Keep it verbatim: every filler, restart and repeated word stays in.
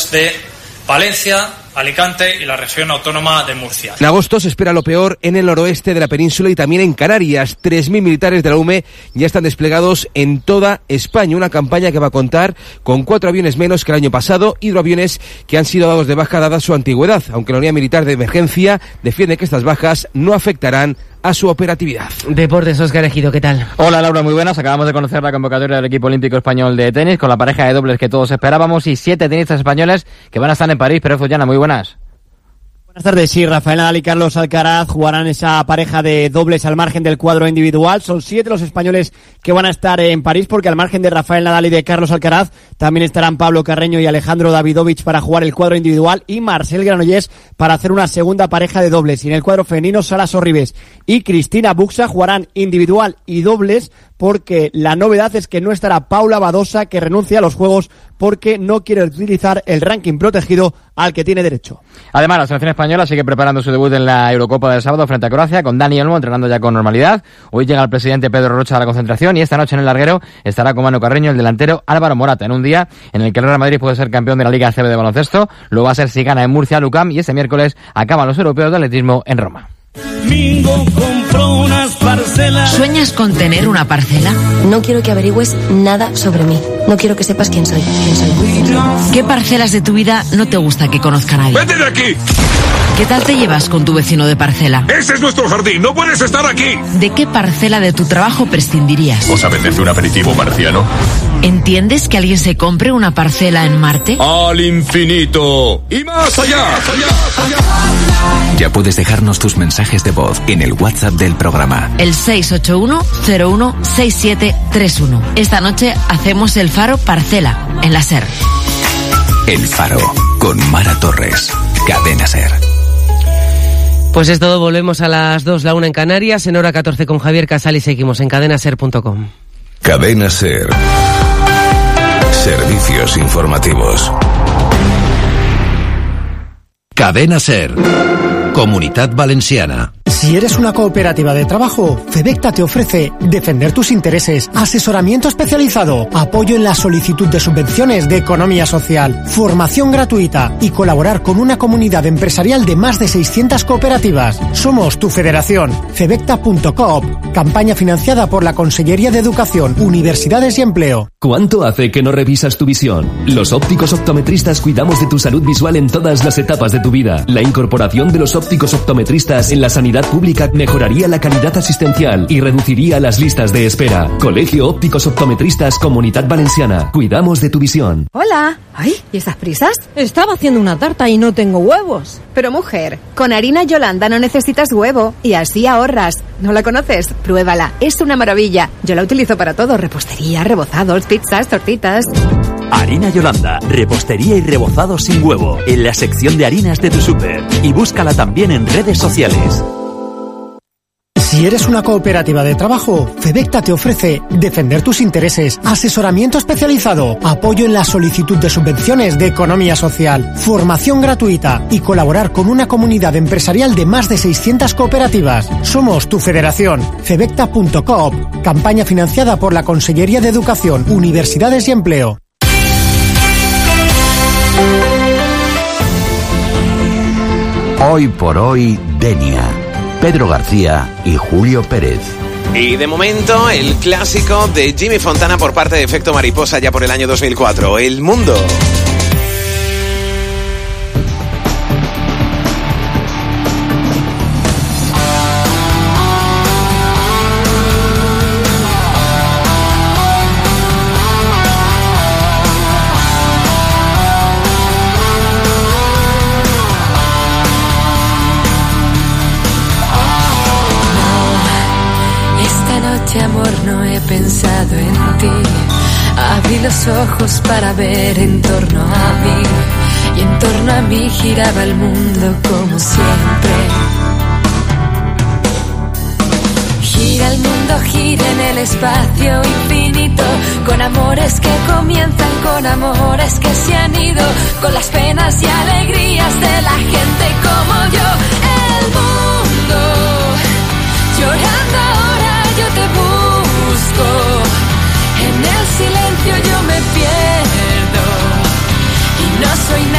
provincias de Valencia, Alicante y la región autónoma de Murcia. En agosto se espera lo peor en el noroeste de la península y también en Canarias. tres mil militares de la U M E ya están desplegados en toda España. Una campaña que va a contar con cuatro aviones menos que el año pasado, hidroaviones que han sido dados de baja dada su antigüedad, aunque la unidad militar de emergencia defiende que estas bajas no afectarán a su operatividad. Deportes, Óscar Ejido, ¿qué tal? Hola Laura, muy buenas. Acabamos de conocer la convocatoria del equipo olímpico español de tenis con la pareja de dobles que todos esperábamos y siete tenistas españoles que van a estar en París. Pero Fullana, muy buenas. Buenas tardes, sí, Rafael Nadal y Carlos Alcaraz jugarán esa pareja de dobles al margen del cuadro individual. Son siete los españoles que van a estar en París, porque al margen de Rafael Nadal y de Carlos Alcaraz también estarán Pablo Carreño y Alejandro Davidovich para jugar el cuadro individual y Marcel Granollers para hacer una segunda pareja de dobles. Y en el cuadro femenino, Sara Sorribes y Cristina Buxa jugarán individual y dobles, porque la novedad es que no estará Paula Badosa, que renuncia a los Juegos porque no quiere utilizar el ranking protegido al que tiene derecho. Además, la selección española sigue preparando su debut en la Eurocopa del sábado frente a Croacia, con Dani Olmo entrenando ya con normalidad. Hoy llega el presidente Pedro Rocha a la concentración y esta noche en el larguero estará con Manu Carreño el delantero Álvaro Morata, en un día en el que el Real Madrid puede ser campeón de la Liga A C B de baloncesto. Lo va a ser si gana en Murcia Lucam, y este miércoles acaban los europeos de atletismo en Roma. Mingo compró unas parcelas. ¿Sueñas con tener una parcela? No quiero que averigües nada sobre mí. No quiero que sepas quién soy. ¿Quién soy? ¿Qué parcelas de tu vida no te gusta que conozca nadie? ¡Vete de aquí! ¿Qué tal te llevas con tu vecino de parcela? ¡Ese es nuestro jardín! ¡No puedes estar aquí! ¿De qué parcela de tu trabajo prescindirías? ¿Os apetece un aperitivo marciano? ¿Entiendes que alguien se compre una parcela en Marte? ¡Al infinito! ¡Y más allá! ¡Más allá! ¡Más allá! Ya puedes dejarnos tus mensajes de voz en el WhatsApp del programa. El seis ocho uno cero uno seis siete tres uno. Esta noche hacemos el Faro Parcela, en la SER. El Faro, con Mara Torres. Cadena SER. Pues es todo, volvemos a las dos, la una en Canarias, en hora catorce con Javier Casal y seguimos en cadena ser punto com. Cadena SER. Servicios informativos. Cadena SER. Comunitat Valenciana. Si eres una cooperativa de trabajo, Fedecta te ofrece defender tus intereses, asesoramiento especializado, apoyo en la solicitud de subvenciones de economía social, formación gratuita y colaborar con una comunidad empresarial de más de seiscientas cooperativas. Somos tu federación. Fedecta punto coop. Campaña financiada por la Consellería de Educación, Universidades y Empleo. ¿Cuánto hace que no revisas tu visión? Los ópticos optometristas cuidamos de tu salud visual en todas las etapas de tu vida. La incorporación de los ópticos optometristas en la sanidad pública mejoraría la calidad asistencial y reduciría las listas de espera. Colegio Ópticos Optometristas Comunitat Valenciana. Cuidamos de tu visión. Hola. Ay, ¿y esas prisas? Estaba haciendo una tarta y no tengo huevos. Pero mujer, con harina Yolanda no necesitas huevo y así ahorras. ¿No la conoces? Pruébala. Es una maravilla. Yo la utilizo para todo. Repostería, rebozados, pizzas, tortitas. Harina Yolanda, repostería y rebozado sin huevo, en la sección de harinas de tu súper. Y búscala también en redes sociales. Si eres una cooperativa de trabajo, Fedecta te ofrece defender tus intereses, asesoramiento especializado, apoyo en la solicitud de subvenciones de economía social, formación gratuita y colaborar con una comunidad empresarial de más de seiscientas cooperativas. Somos tu federación. Fedecta punto coop. Campaña financiada por la Consellería de Educación, Universidades y Empleo. Hoy por hoy, Denia. Pedro García y Julio Pérez. Y de momento, el clásico de Jimmy Fontana por parte de Efecto Mariposa ya por el año dos mil cuatro, El Mundo. Amor, no he pensado en ti. Abrí los ojos para ver en torno a mí, y en torno a mí giraba el mundo como siempre. Gira el mundo, gira en el espacio infinito, con amores que comienzan, con amores que se han ido, con